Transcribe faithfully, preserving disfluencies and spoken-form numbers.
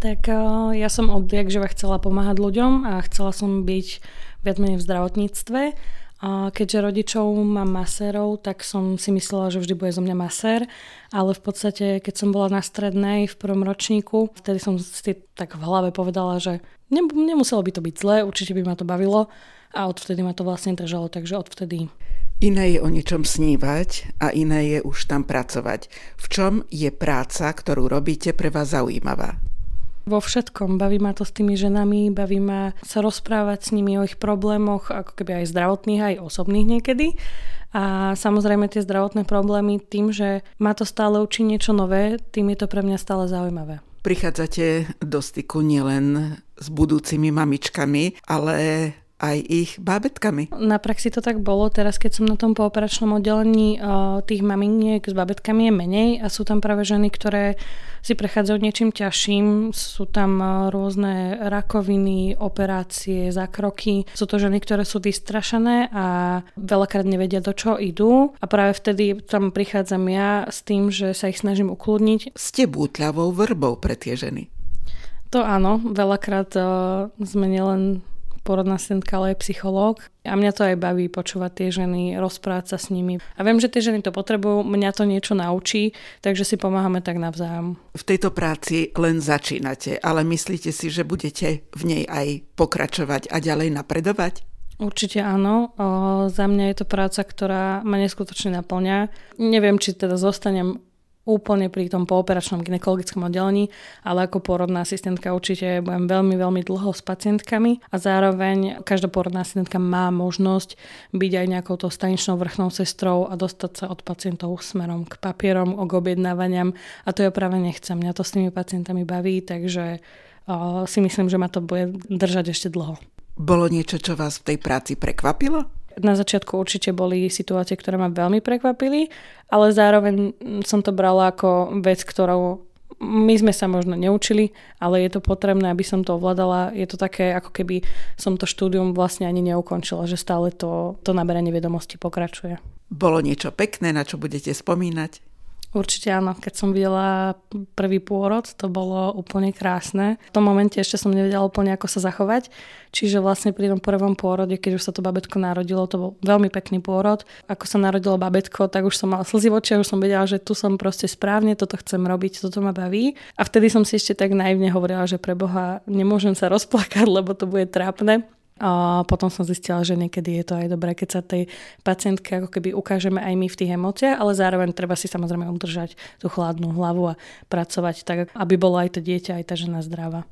Tak uh, ja som odjak živa chcela pomáhať ľuďom a chcela som byť viac menej v zdravotníctve. A keďže rodičov mám masérov, tak som si myslela, že vždy bude zo mňa masér, ale v podstate, keď som bola na strednej v prvom ročníku, vtedy som si tak v hlave povedala, že nemuselo by to byť zlé, určite by ma to bavilo a odvtedy ma to vlastne držalo, takže odvtedy. Iné je o niečom snívať a iné je už tam pracovať. V čom je práca, ktorú robíte, pre vás zaujímavá? Vo všetkom. Baví ma to s tými ženami, baví ma sa rozprávať s nimi o ich problémoch, ako keby aj zdravotných, aj osobných niekedy. A samozrejme tie zdravotné problémy tým, že ma to stále učí niečo nové, tým je to pre mňa stále zaujímavé. Prichádzate do styku nielen s budúcimi mamičkami, ale aj ich bábetkami. Na praxi to tak bolo. Teraz, keď som na tom pooperačnom oddelení, tých maminiek s bábetkami je menej a sú tam práve ženy, ktoré si prechádzajú niečím ťažším. Sú tam rôzne rakoviny, operácie, zákroky. Sú to ženy, ktoré sú vystrašené a veľakrát nevedia, do čo idú. A práve vtedy tam prichádzam ja s tým, že sa ich snažím ukludniť. Ste bútľavou vrbou pre tie ženy. To áno. Veľakrát sme nielen porodná asistentka, ale aj psychológ. A mňa to aj baví počúvať tie ženy, rozprávať sa s nimi. A viem, že tie ženy to potrebujú, mňa to niečo naučí, takže si pomáhame tak navzájom. V tejto práci len začínate, ale myslíte si, že budete v nej aj pokračovať a ďalej napredovať? Určite áno. O, za mňa je to práca, ktorá ma neskutočne naplňa. Neviem, či teda zostanem úplne pri tom pooperačnom gynekologickom oddelení, ale ako pôrodná asistentka určite budem veľmi, veľmi dlho s pacientkami a zároveň každá pôrodná asistentka má možnosť byť aj nejakou tou staničnou vrchnou sestrou a dostať sa od pacientov smerom k papierom, k objednávaniam a to ja práve nechcem. Mňa to s tými pacientami baví, takže uh, si myslím, že ma to bude držať ešte dlho. Bolo niečo, čo vás v tej práci prekvapilo? Na začiatku určite boli situácie, ktoré ma veľmi prekvapili, ale zároveň som to brala ako vec, ktorou my sme sa možno neučili, ale je to potrebné, aby som to ovládala. Je to také, ako keby som to štúdium vlastne ani neukončila, že stále to, to naberanie vedomostí pokračuje. Bolo niečo pekné, na čo budete spomínať? Určite áno, keď som videla prvý pôrod, to bolo úplne krásne. V tom momente ešte som nevedela úplne, ako sa zachovať, čiže vlastne pri tom prvom pôrode, keď už sa to babetko narodilo, to bol veľmi pekný pôrod. Ako sa narodilo babetko, tak už som mala slzy v očiach, už som vedela, že tu som proste správne, toto chcem robiť, toto ma baví. A vtedy som si ešte tak naivne hovorila, že pre Boha nemôžem sa rozplakať, lebo to bude trápne. A potom som zistila, že niekedy je to aj dobré, keď sa tej pacientke ako keby ukážeme aj my v tých emóciách, ale zároveň treba si samozrejme udržať tú chladnú hlavu a pracovať tak, aby bolo aj to dieťa, aj tá žena zdravá.